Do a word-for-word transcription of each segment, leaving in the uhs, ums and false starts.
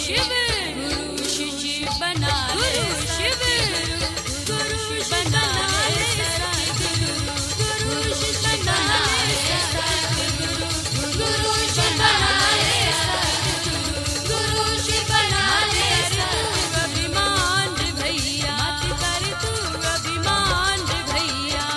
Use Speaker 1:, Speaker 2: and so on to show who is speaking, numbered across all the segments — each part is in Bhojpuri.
Speaker 1: शिव गुरु शिष्य बना ले शिव गुरु बना ले सतगुरु गुरु शिष्य बना ले सतगुरु गुरु बना ले सतगुरु गुरु शिष्य बना ले सतगुरु अभिमान भैया मत कर तू अभिमान भैया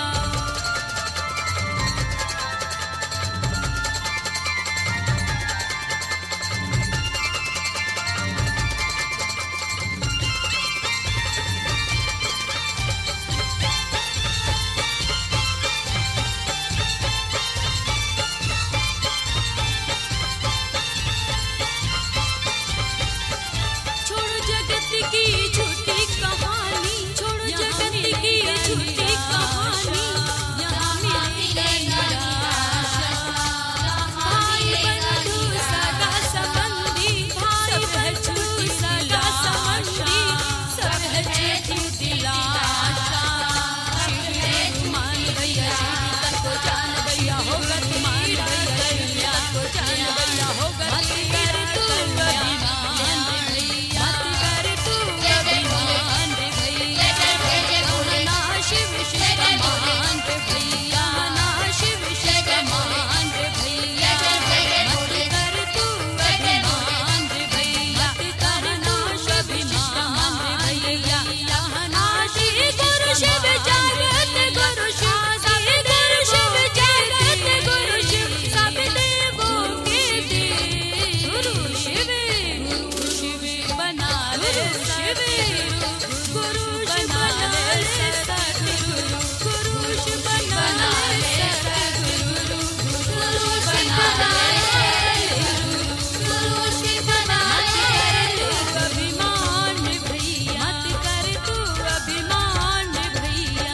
Speaker 1: छोड़ो जगत की झूठी कहानी छोड़ो जगत की झूठी कहानी यहाँ मिले निराशा भाई बंधु सगा संबंधी भाई बंधु सगा संबंधी सब है झूठी दिलासा शिव मान भैया शिव को जान भैया होगा मान भैया को जान भैया होगा मत कर तू अभिमान भैया मत कर तू अभिमान भैया बोलना शिव शिव मान भैया ना शिव शिव मान भैया मत कर तू अभिमान भैया मत करना शिव मान भैया ना शिव गुरु शिव जागृत गुरु शिव सब गुरु शिव जागृत गुरु शिव सब देवों के देव गुरु शिव गुरु शिव बना ले शिव गुरु बना ले सतगुरु गुरु शिव बना ले सतगुरु गुरु बना ले गुरु शिव बना ले अभिमान भैया मत कर तू अभिमान भैया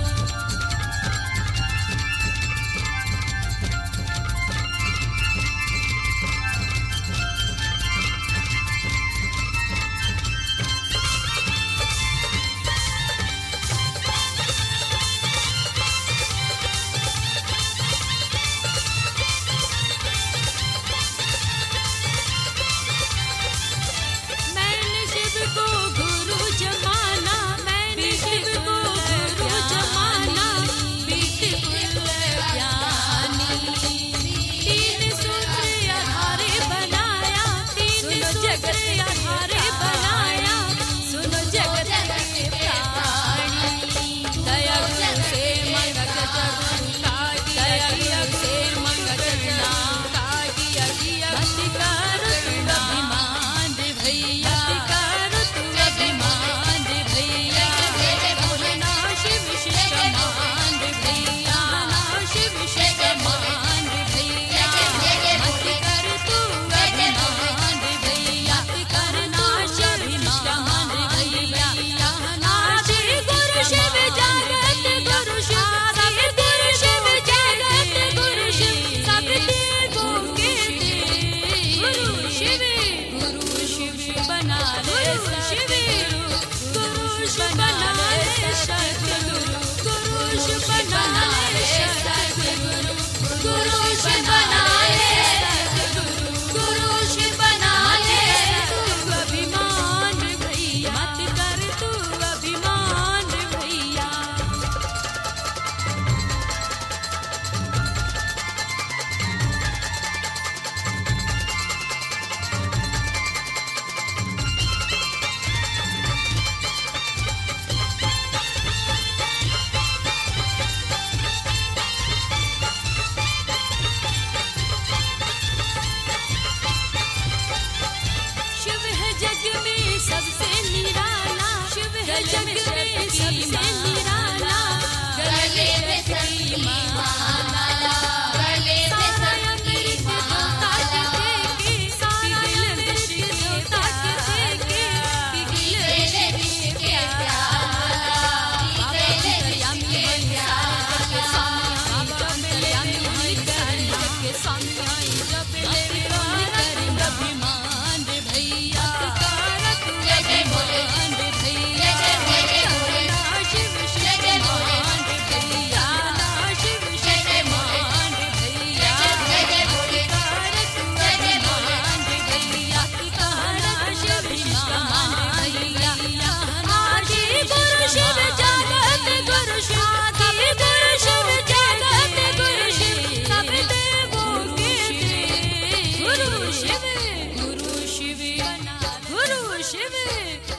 Speaker 1: मैंने शिव को गुरु जमाना मैंने शिव को गुरु जमाना बिल्कुल ज्ञानी तीन सूत्र आधारे बनाया तीन सूत्र आधारे बनाया सुनो जगत के प्राणी दया गुरु से मंगत जगुरु का दया गुरु से मंगत नाम का किया किया मत कर तू अभिमान भैया मत कर तू अभिमान भैया बोलना शिव शिव मान भैया ना शिव शिव मान भैया मत कर तू अभिमान भैया मत करना शिव मान भैया ना शिव गुरु शिव जागृत गुरु शिव सब गुरु शिव जागृत गुरु शिव सब देवों के देव गुरु शिव गुरु शिव बना ले शिव गुरु शिव बना ले सतगुरु गुरु शिव बना ले सतगुरु गुरु शिव बना ले सतगुरु गुरु शिव बना ले सतगुरु अभिमान भैया मत कर तू अभिमान भैया शिव है जग में सबसे निराला शिव है जग में सबसे निराला गले में सही माला गले में सही माला के सारा अमृत देवता के देके पिघले के प्याला बाबा अंतर्यामी भैया के सामने बाबा अंतर्यामी भैया के सामने जब ले कर अभिमान भैया कर तू अभिमान भैया शिव शिव शिव